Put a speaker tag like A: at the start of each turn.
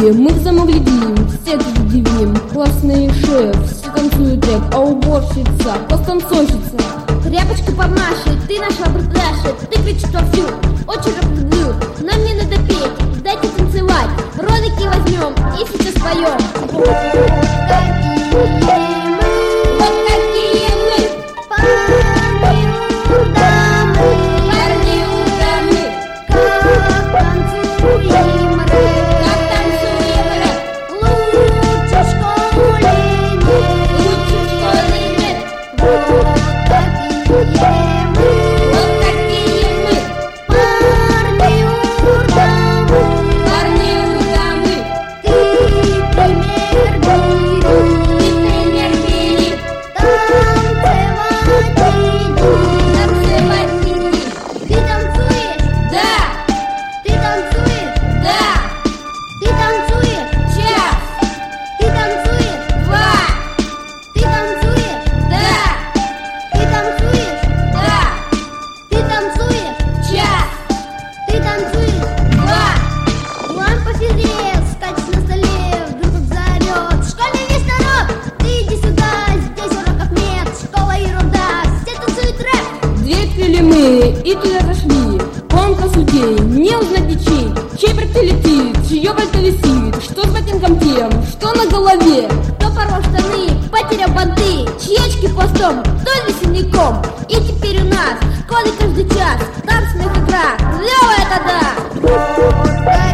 A: впереди, мы в замок глядим, всех удивим. Классный шеф, все танцуют рэп, а уборщица, класс-танцовщица.
B: Тряпочку помашет, ты нашла бруташит, ты кричишь вовсю, очень люблю. Нам не надо петь, дайте танцевать, ролики возьмем и сейчас поем.
A: И туда зашли, полка судей, не узнать ничей. Чей брат летит, чье пальто висит, что с ботинком тем, что на голове.
B: Кто порвал штаны, потерял банты, чьи очки пластом, кто весельником. И теперь у нас в школе каждый час, там смех игра, клевая тогда.